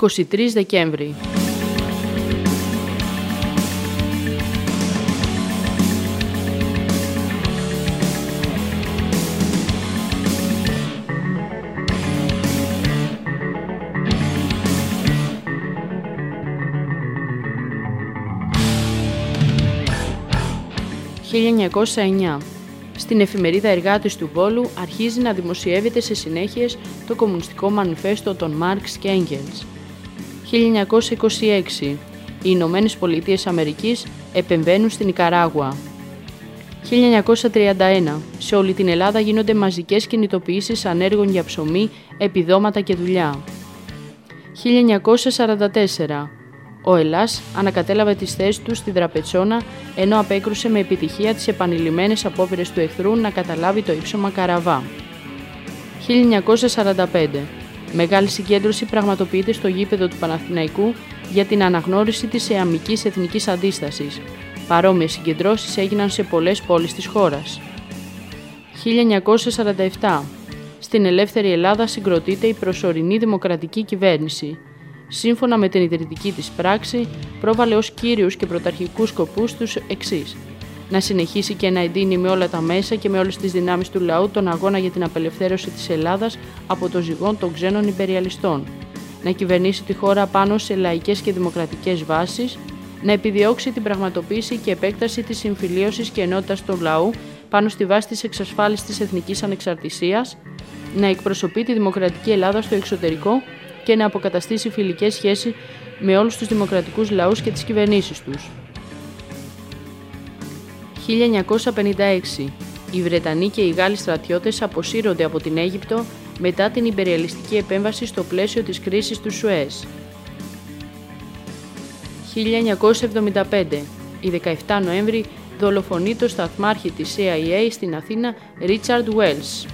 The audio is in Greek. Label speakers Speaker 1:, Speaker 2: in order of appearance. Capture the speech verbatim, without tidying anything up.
Speaker 1: είκοσι τρεις Δεκέμβρη. χίλια εννιακόσια εννιά. Στην εφημερίδα Εργάτης του Βόλου αρχίζει να δημοσιεύεται σε συνέχειες το Κομμουνιστικό Μανιφέστο των Μάρξ και Έγγελς. χίλια εννιακόσια είκοσι έξι. Οι Ηνωμένες Πολιτείες Αμερικής επεμβαίνουν στην Νικαράγουα. χίλια εννιακόσια τριάντα ένα. Σε όλη την Ελλάδα γίνονται μαζικές κινητοποιήσεις ανέργων για ψωμί, επιδόματα και δουλειά. χίλια εννιακόσια σαράντα τέσσερα. Ο Ελλάς ανακατέλαβε τις θέσεις του στη Δραπετσόνα, ενώ απέκρουσε με επιτυχία τις επανειλημμένες απόπειρες του εχθρού να καταλάβει το ύψωμα Καραβά. χίλια εννιακόσια σαράντα πέντε. Μεγάλη συγκέντρωση πραγματοποιείται στο γήπεδο του Παναθηναϊκού για την αναγνώριση της εαμικής εθνικής αντίστασης. Παρόμοιες συγκεντρώσεις έγιναν σε πολλές πόλεις της χώρας. χίλια εννιακόσια σαράντα επτά. Στην ελεύθερη Ελλάδα συγκροτείται η προσωρινή δημοκρατική κυβέρνηση. Σύμφωνα με την ιδρυτική της πράξη, πρόβαλε ως κύριους και πρωταρχικούς σκοπούς τους εξής: να συνεχίσει και να εντείνει με όλα τα μέσα και με όλες τις δυνάμεις του λαού τον αγώνα για την απελευθέρωση της Ελλάδας από το ζυγόν των ξένων ιμπεριαλιστών, να κυβερνήσει τη χώρα πάνω σε λαϊκές και δημοκρατικές βάσεις, να επιδιώξει την πραγματοποίηση και επέκταση της συμφιλίωσης και ενότητας του λαού πάνω στη βάση της εξασφάλισης της εθνικής ανεξαρτησίας, να εκπροσωπεί τη δημοκρατική Ελλάδα στο εξωτερικό και να αποκαταστήσει φιλικές σχέσεις με όλους τους δημοκρατικούς λαούς και τις κυβερνήσεις τους. χίλια εννιακόσια πενήντα έξι. Οι Βρετανοί και οι Γάλλοι στρατιώτες αποσύρονται από την Αίγυπτο μετά την ιμπεριαλιστική επέμβαση στο πλαίσιο της κρίσης του Σουέζ. χίλια εννιακόσια εβδομήντα πέντε. Η δεκαεφτά Νοέμβρη δολοφονεί το σταθμάρχη της σι άι έι στην Αθήνα Ρίτσαρντ Βέλς.